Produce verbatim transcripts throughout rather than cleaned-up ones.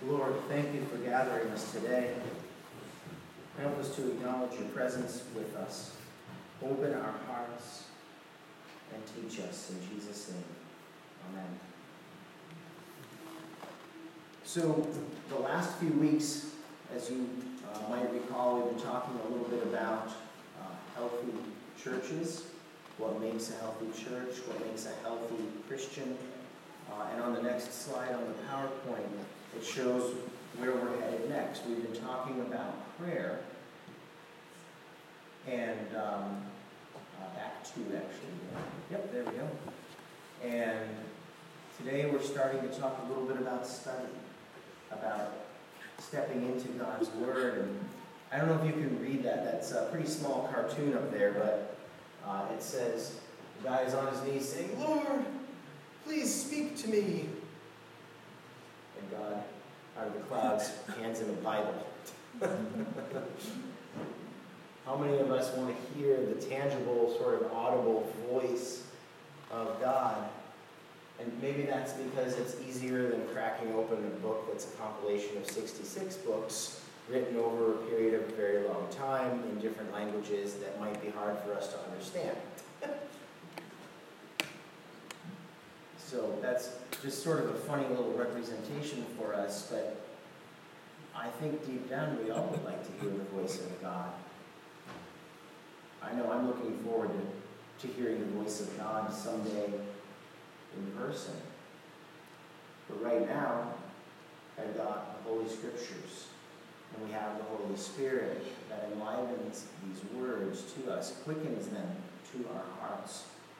Lord, thank you for gathering us today. Help us to acknowledge your presence with us. Open our hearts and teach us in Jesus' name. Amen. So, the last few weeks, as you uh, might recall, we've been talking a little bit about uh, healthy churches, what makes a healthy church, what makes a healthy Christian. Uh, and on the next slide on the PowerPoint, it shows where we're headed next. We've been talking about prayer, and um, uh, back to actually. Yep, there we go. And today we're starting to talk a little bit about study, about stepping into God's Word. And I don't know if you can read that. That's a pretty small cartoon up there, but uh, it says, the guy is on his knees saying, "Lord, please speak to me." And God, out of the clouds, hands him a Bible. How many of us want to hear the tangible, sort of audible voice of God? And maybe that's because it's easier than cracking open a book that's a compilation of sixty-six books written over a period of a very long time in different languages that might be hard for us to understand. So that's just sort of a funny little representation for us, but I think deep down we all would like to hear the voice of God. I know I'm looking forward to, to hearing the voice of God someday in person. But right now, I've got the Holy Scriptures, and we have the Holy Spirit that enlivens these words to us, quickens them to our hearts.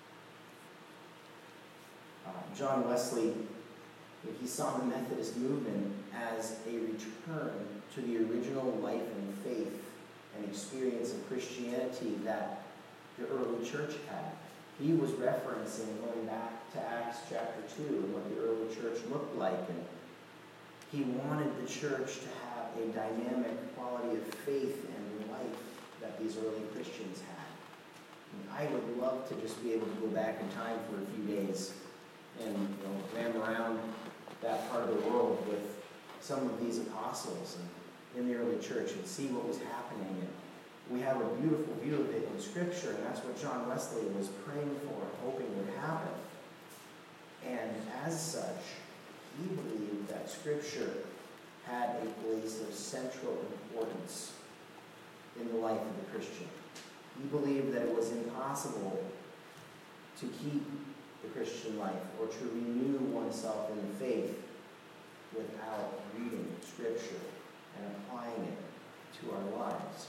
Uh, John Wesley, he saw the Methodist movement as a return to the original life and faith and experience of Christianity that the early church had. He was referencing going back to Acts chapter two and what the early church looked like. And he wanted the church to have a dynamic quality of faith and life that these early Christians had. And I would love to just be able to go back in time for a few days and you know, ram around that part of the world with some of these apostles and in the early church and see what was happening. And we have a beautiful view of it in Scripture, and that's what John Wesley was praying for and hoping would happen. And as such, he believed that Scripture had a place of central importance in the life of the Christian. He believed that it was impossible to keep the Christian life or to renew oneself in the faith without reading Scripture and applying it to our lives.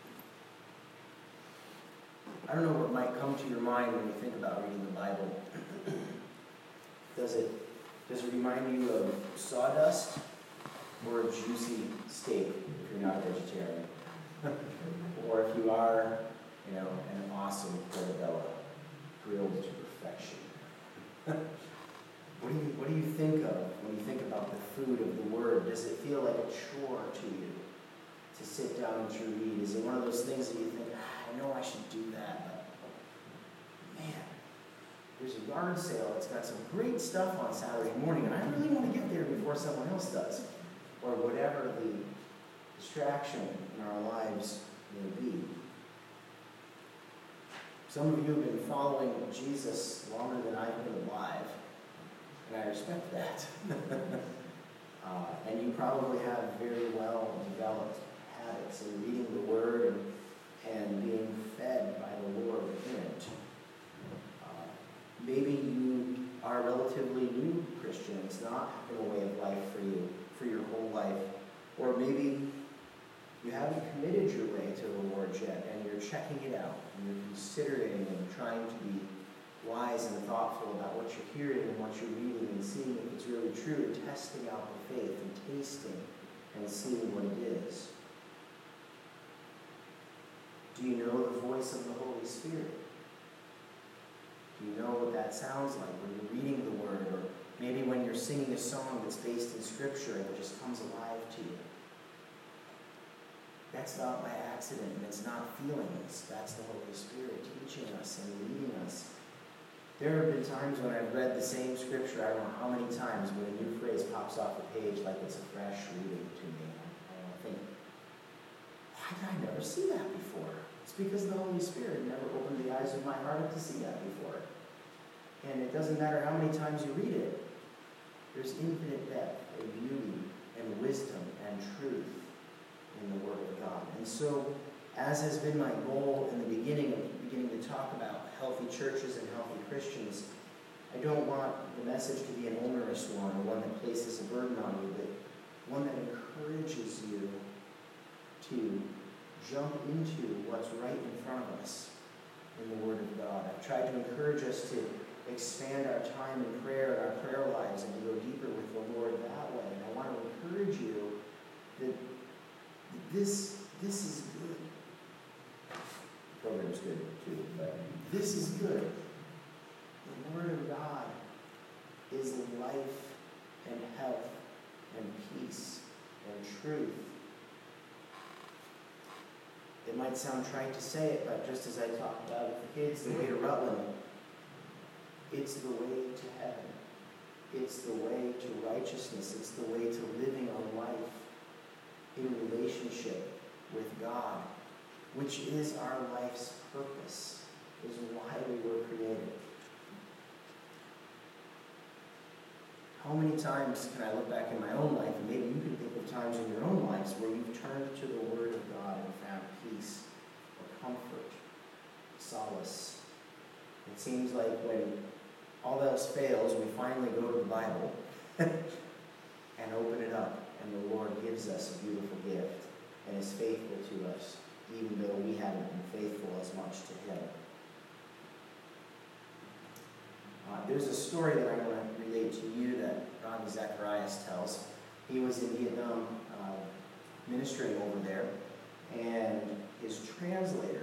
I don't know what might come to your mind when you think about reading the Bible. Does it, does it remind you of sawdust or a juicy steak if you're not a vegetarian? Or if you are, you know, an awesome portobello grilled to perfection? What do you what do you think of when you think about the food of the Word? Does it feel like a chore to you to sit down and to read? Is it one of those things that you think, ah, I know I should do that, but man, there's a yard sale that's got some great stuff on Saturday morning, and I really want to get there before someone else does, or whatever the distraction in our lives may be. Some of you have been following Jesus longer than I've been alive, and I respect that. uh, and you probably have very well developed habits in reading the Word and, and being fed by the Lord in it. Uh, maybe you are a relatively new Christian. It's not been a way of life for you for your whole life. Or maybe you haven't committed your way to the Lord yet, and you're checking it out, and you're considering and trying to be wise and thoughtful about what you're hearing and what you're reading and seeing if it's really true, and testing out the faith and tasting and seeing what it is. Do you know the voice of the Holy Spirit? Do you know what that sounds like when you're reading the Word, or maybe when you're singing a song that's based in Scripture and it just comes alive to you? That's not by accident, and it's not feelings. That's the Holy Spirit teaching us and leading us There have been times when I've read the same scripture, I don't know how many times, when a new phrase pops off the page like it's a fresh reading to me. And I think, why did I never see that before? It's because the Holy Spirit never opened the eyes of my heart to see that before. And it doesn't matter how many times you read it. There's infinite depth and beauty and wisdom and truth in the Word of God. And so, as has been my goal in the beginning of beginning to talk about healthy churches and healthy Christians, I don't want the message to be an onerous one or one that places a burden on you, but one that encourages you to jump into what's right in front of us in the Word of God. I've tried to encourage us to expand our time in prayer and our prayer lives and to go deeper with the Lord that way. And I want to encourage you that this, this is good. The program's good too, but this is good. The Word of God is life and health and peace and truth. It might sound trite to say it, but just as I talked about with the kids, the way to Rutland, it's the way to heaven. It's the way to righteousness. It's the way to living a life in relationship with God, which is our life's purpose, is why we were created. How many times can I look back in my own life, and maybe you can think of times in your own lives where you've turned to the Word of God and found peace or comfort, solace. It seems like when all else fails, we finally go to the Bible and open it up, and the Lord gives us a beautiful gift and is faithful to us, even though we haven't been faithful as much to Him. Uh, there's a story that I want to relate to you that Ronnie Zacharias tells. He was in Vietnam uh, ministering over there, and his translator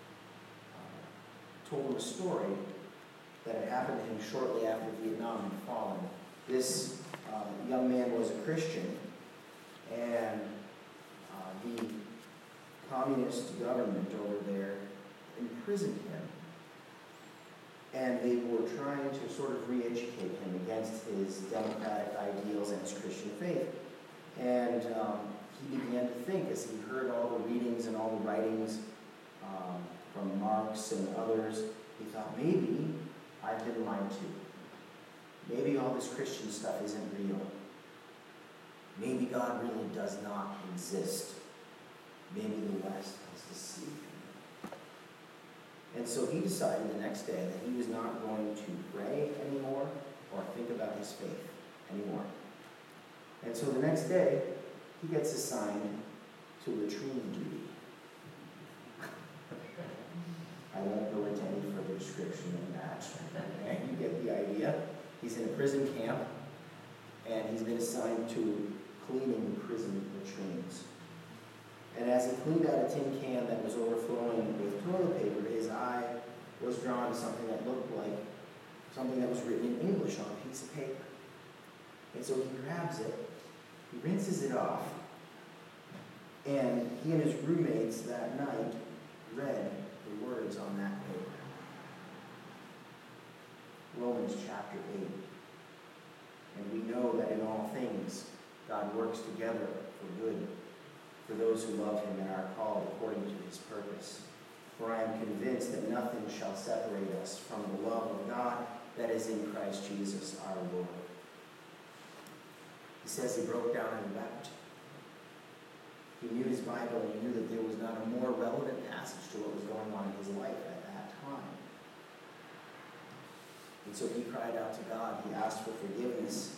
uh, told him a story that had happened to him shortly after Vietnam had fallen. This uh, young man was a Christian, and uh, the communist government over there imprisoned him. And they were trying to sort of re-educate him against his democratic ideals and his Christian faith. And um, he began to think, as he heard all the readings and all the writings um, from Marx and others, he thought, maybe I've been lied to. Maybe all this Christian stuff isn't real. Maybe God really does not exist. Maybe the West has deceived me. And so he decided the next day that he was not going to pray anymore or think about his faith anymore. And so the next day, he gets assigned to latrine duty. I won't go into any further description than that. Okay? You get the idea. He's in a prison camp, and he's been assigned to cleaning prison latrines. And as he cleaned out a tin can that was overflowing with toilet paper, his eye was drawn to something that looked like something that was written in English on a piece of paper. And so he grabs it, he rinses it off, and he and his roommates that night read the words on that paper. Romans chapter eight. And we know that in all things, God works together for good, for those who love Him and are called according to His purpose. For I am convinced that nothing shall separate us from the love of God that is in Christ Jesus our Lord. He says he broke down and wept. He knew his Bible, and he knew that there was not a more relevant passage to what was going on in his life at that time. And so he cried out to God. He asked for forgiveness.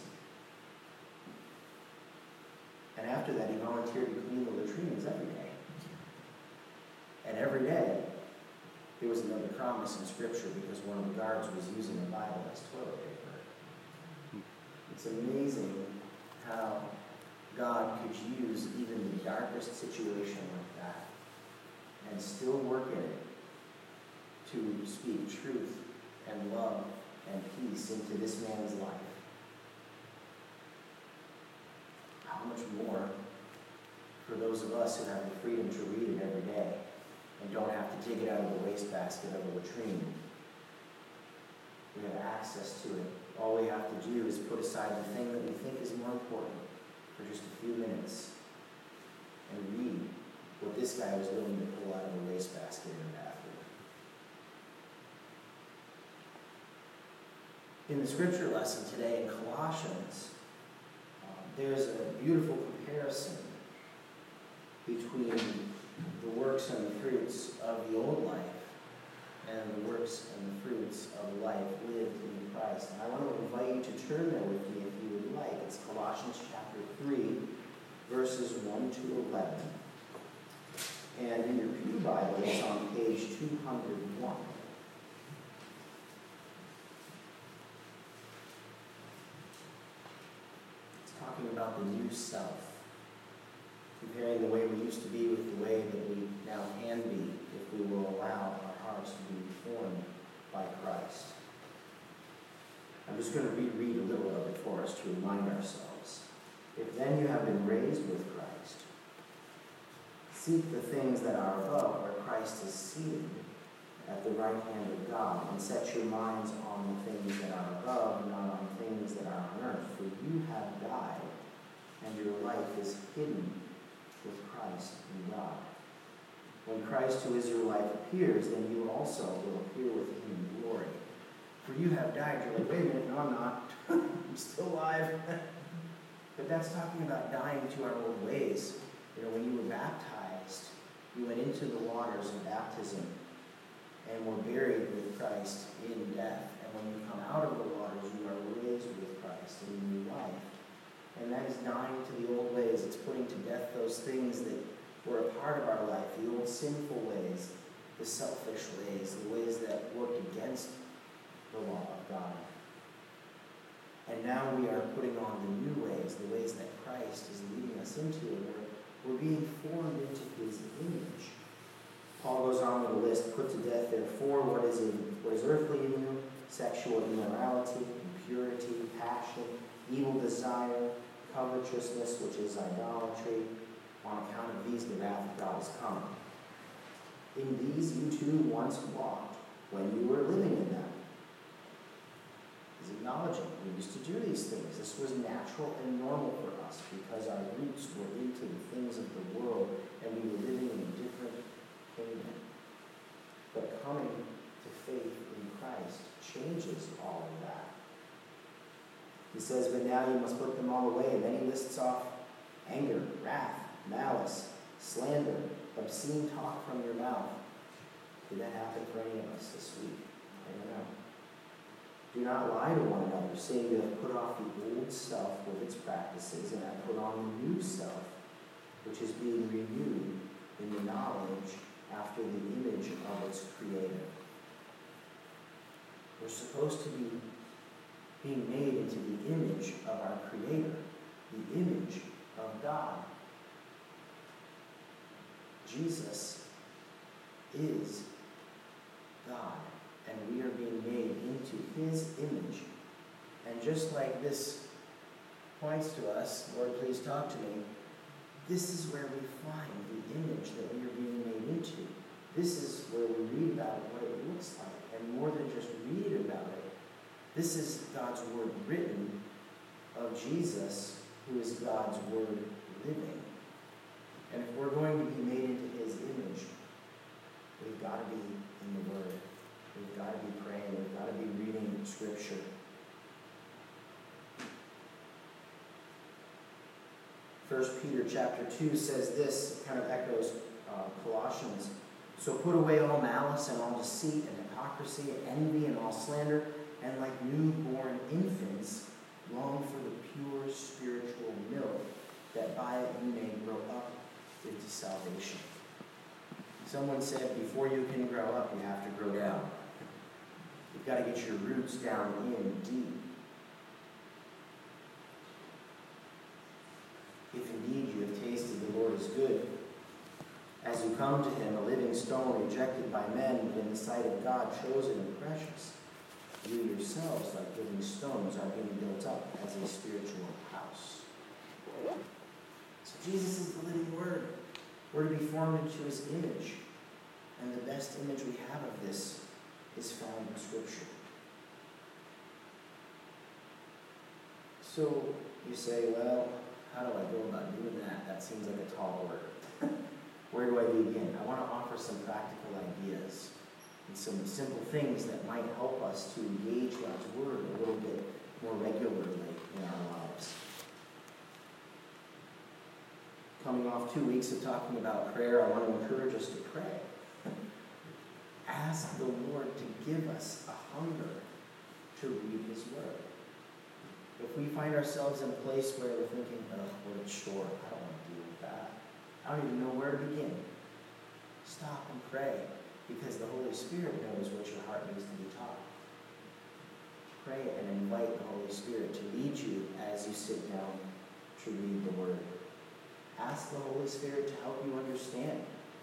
And after that, he volunteered to clean the latrines every day. And every day, there was another promise in Scripture because one of the guards was using the Bible as toilet paper. It's amazing how God could use even the darkest situation like that and still work in it to speak truth and love and peace into this man's life. How much more for those of us who have the freedom to read it every day and don't have to dig it out of the wastebasket of a latrine. We have access to it. All we have to do is put aside the thing that we think is more important for just a few minutes and read what this guy was willing to pull out of a wastebasket in a bathroom. In the scripture lesson today in Colossians, um, there's a beautiful comparison between the works and the fruits of the old life and the works and the fruits of life lived in Christ. And I want to invite you to turn there with me if you would like. It's Colossians chapter three, verses one to eleven. And in your Pew Bible, it's on page two hundred one. It's talking about the new self, comparing the way we used to be with the way that we now can be if we will allow our hearts to be formed by Christ. I'm just going to reread a little of it for us to remind ourselves. If then you have been raised with Christ, seek the things that are above, where Christ is seated at the right hand of God, and set your minds on the things that are above, not on things that are on earth. For you have died, and your life is hidden with Christ in God. When Christ, who is your life, appears, then you also will appear with him in glory. For you have died. You're like, wait a minute, no, I'm not. I'm still alive. But that's talking about dying to our old ways. You know, when you were baptized, you went into the waters of baptism and were buried with Christ in death. And when you come out of the waters, you are raised with Christ in new life. And that is dying to the old ways. It's putting to death those things that were a part of our life, the old sinful ways, the selfish ways, the ways that worked against the law of God. And now we are putting on the new ways, the ways that Christ is leading us into, and we're, we're being formed into his image. Paul goes on with a list: put to death, therefore, what is in what is earthly in you, sexual immorality, impurity, passion, evil desire, covetousness, which is idolatry. On account of these, the wrath of God is come. In these you too once walked when you were living in them. He's acknowledging we used to do these things. This was natural and normal for us because our roots were into the things of the world and we were living in a different kingdom. But coming to faith in Christ changes all of that. He says, but now you must put them all away. And then he lists off anger, wrath, malice, slander, obscene talk from your mouth. Did that happen for any of us this week? I don't know. Do not lie to one another, saying you have put off the old self with its practices, and have put on the new self, which is being renewed in the knowledge after the image of its creator. We're supposed to be being made into the image of our creator, the image of God. Jesus is God, and we are being made into his image. And just like this points to us, Lord, please talk to me, this is where we find the image that we are being made into. This is where we read about what it looks like, and more than just read about it, this is God's word written of Jesus, who is God's word living. And if we're going to be made into his image, we've got to be in the Word. We've got to be praying. We've got to be reading Scripture. First Peter chapter two says this, kind of echoes uh, Colossians. So put away all malice and all deceit and hypocrisy and envy and all slander, and like newborn infants, long for the pure spiritual milk, that by it you may grow up into salvation. Someone said, before you can grow up, you have to grow down. You've got to get your roots down in deep. If indeed you have tasted the Lord is good, as you come to him, a living stone rejected by men, but in the sight of God, chosen and precious, you yourselves, like living stones, are being built up as a spiritual house. So Jesus is the living Word. We're to be formed into his image. And the best image we have of this is found in Scripture. So you say, well, how do I go about doing that? That seems like a tall order. Where do I begin? I want to offer some practical ideas and some simple things that might help us to engage God's Word a little bit more regularly in our lives. Coming off two weeks of talking about prayer, I want to encourage us to pray. Ask the Lord to give us a hunger to read His Word. If we find ourselves in a place where we're thinking, oh, what a chore, I don't want to deal with that. I don't even know where to begin. Stop and pray, because the Holy Spirit knows what your heart needs to be taught. Pray and invite the Holy Spirit to lead you as you sit down to read the Word. Ask the Holy Spirit to help you understand.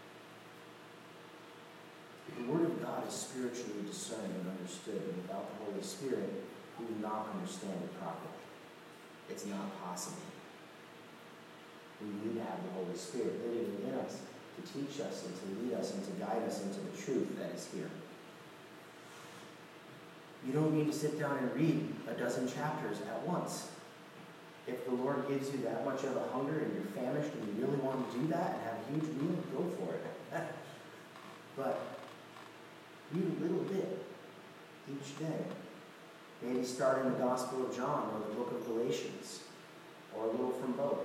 The Word of God is spiritually discerned and understood, and without the Holy Spirit, we do not understand it properly. It's not possible. We need to have the Holy Spirit living within us to teach us and to lead us and to guide us into the truth that is here. You don't need to sit down and read a dozen chapters at once. If the Lord gives you that much of a hunger and you're famished and you really want to do that and have a huge meal, go for it. But read a little bit each day. Maybe start in the Gospel of John or the book of Galatians, or a little from both.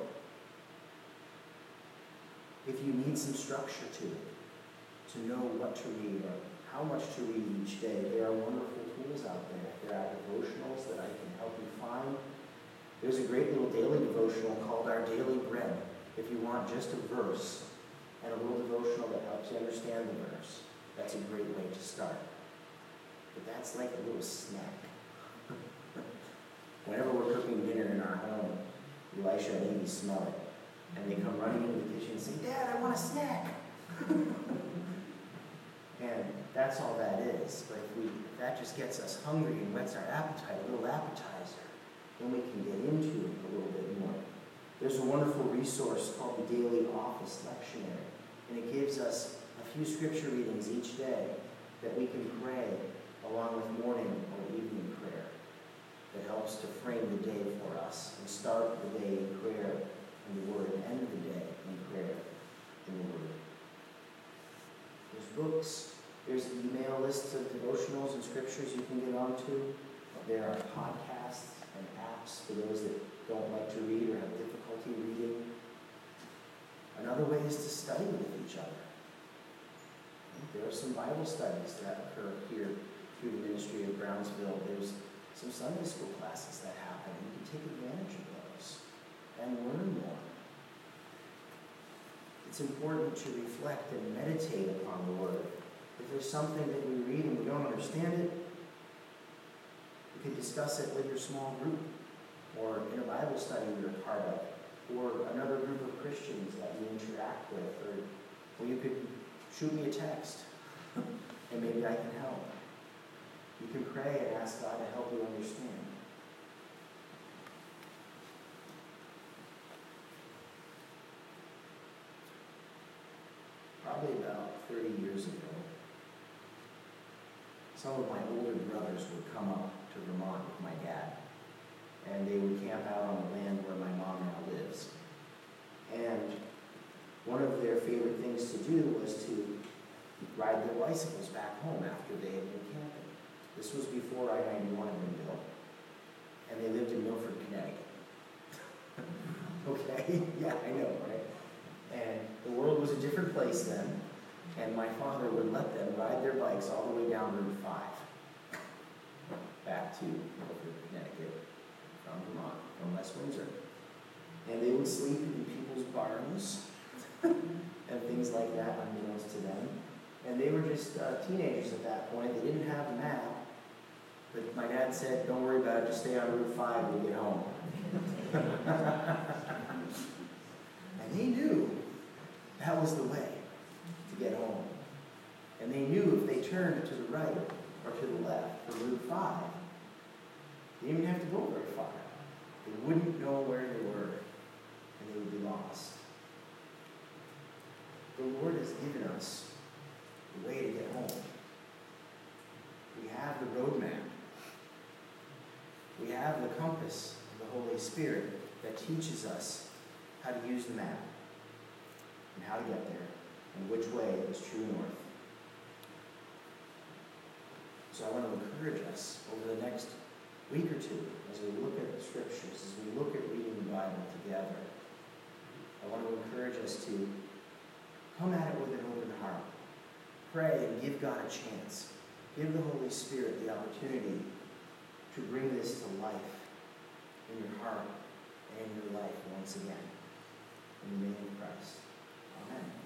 If you need some structure to it, to know what to read or how much to read each day, there are wonderful tools out there. There are devotionals that I can help you find. There's a great little daily devotional called Our Daily Bread. If you want just a verse and a little devotional that helps you understand the verse, that's a great way to start. But that's like a little snack. Whenever we're cooking dinner in our home, Elisha and Amy smell it. And they come running into the kitchen and say, Dad, I want a snack. And that's all that is. But if, we, if that just gets us hungry and whets our appetite, a little appetizer, then we can get into it a little bit more. There's a wonderful resource called the Daily Office Lectionary. And it gives us a few scripture readings each day that we can pray along with morning or evening prayer. That helps to frame the day for us and start the day in prayer in the Word and end the day in prayer in the Word. There's books. There's email lists of devotionals and scriptures you can get onto. There are podcasts and apps for those that don't like to read or have difficulty reading. Another way is to study with each other. There are some Bible studies that occur here through the ministry of Brownsville. There's some Sunday school classes that happen. You can take advantage of those and learn more. It's important to reflect and meditate upon the Word. If there's something that we read and we don't understand it, you could discuss it with your small group or in a Bible study you're a part of, or another group of Christians that you interact with, or, or you could shoot me a text and maybe I can help. You can pray and ask God to help you understand. Probably about thirty years ago, some of my older brothers would come up to Vermont with my dad, and they would camp out on the land where my mom now lives. And one of their favorite things to do was to ride their bicycles back home after they had been camping. This was before I ninety-one had been built. And they lived in Milford, Connecticut. Okay? Yeah, I know, right? And the world was a different place then. And my father would let them ride their bikes all the way down Route five. Back to Milford, Connecticut, from Vermont, from West Windsor. And they would sleep in people's barns and things like that, unbeknownst to them. And they were just uh, teenagers at that point. They didn't have a map. But my dad said, don't worry about it, just stay on Route five when you get home. And they knew that was the way to get home. And they knew if they turned to the right or to the left for Route five, they didn't even have to go very far. They wouldn't know where they were, and they would be lost. The Lord has given us the way to get home. We have the roadmap. We have the compass, the the Holy Spirit that teaches us how to use the map and how to get there and which way is true north. So I want to encourage us over the next week or two as we look at the scriptures, as we look at reading the Bible together. I want to encourage us to come at it with an open heart. Pray and give God a chance. Give the Holy Spirit the opportunity to bring this to life in your heart and in your life once again. In the name of Christ. Amen.